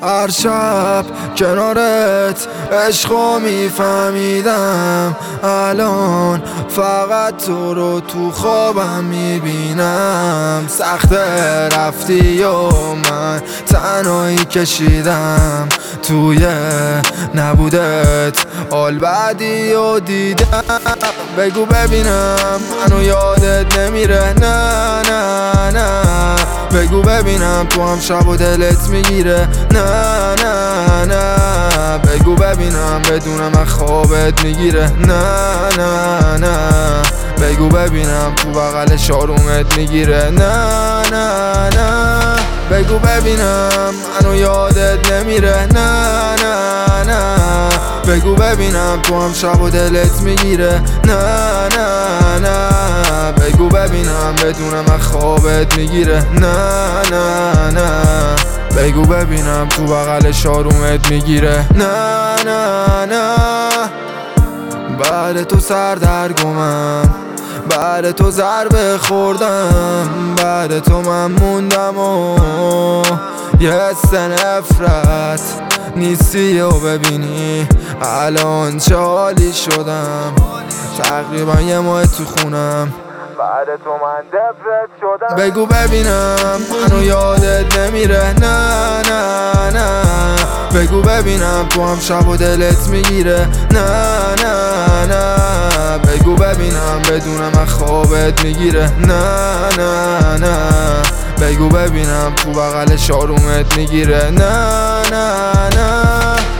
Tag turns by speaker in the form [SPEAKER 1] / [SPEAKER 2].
[SPEAKER 1] هر شب کنارت عشقو میفهمیدم، الان فقط تو رو تو خوابم میبینم. سخت رفتی و من تنهایی کشیدم، توی نبودت حال بعدی و دیدم. بگو ببینم منو یادت نمیره، نه نه نه. بگو ببینم تو هم شب و دلت میگیره، نه نه نه. بگو ببینم بدون من خوابت میگیره، نه نه نه. بگو ببینم تو بغل شارومت میگیره، نه نه نه. بگو ببینم منو یادت نمیره، نه نه نه. بگو ببینم تو هم شب و دلت میگیره، نه نه نه. بگو ببینم بدون من خوابت میگیره، نه نه نه. بگو ببینم تو بغل شارومت میگیره، نه نه نه. بعد تو سردرگمم، بعد تو ضربه خوردم، بعد تو من موندم و یه حس نفرت نیستی و ببینی الان چه حالی شدم. تقریبا یه ماه تو خونم، بعد تو من دپرس شدم. بگو ببینم منو یادت نمیره، نه نه نه. بگو ببینم تو هم شب و دلت میگیره، نه نه نه. بگو ببینم بدون من خوابت میگیره، نه نه نه. بگو ببینم تو بغل شارومت میگیره، نه نه نه.